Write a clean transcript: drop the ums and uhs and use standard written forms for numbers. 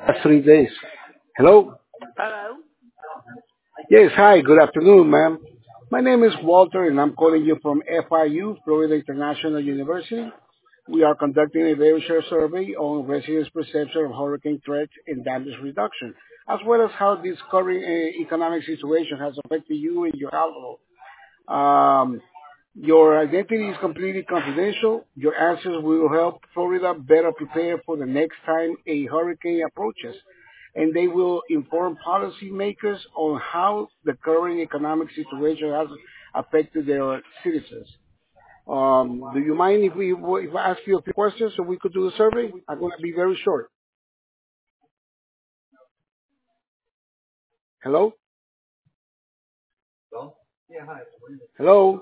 Last 3 days. Hello? Hello? Yes, hi, good afternoon, ma'am. My name is Walter and I'm calling you from FIU, Florida International University. We are conducting a very short survey on residents' perception of hurricane threats and damage reduction, as well as how this current economic situation has affected you and your household. Um, your identity is completely confidential. Your answers will help Florida better prepare for the next time a hurricane approaches, and they will inform policymakers on how the current economic situation has affected their citizens. Do you mind if I ask you a few questions so we could do the survey? I'm going to be very short. Hello? Hello?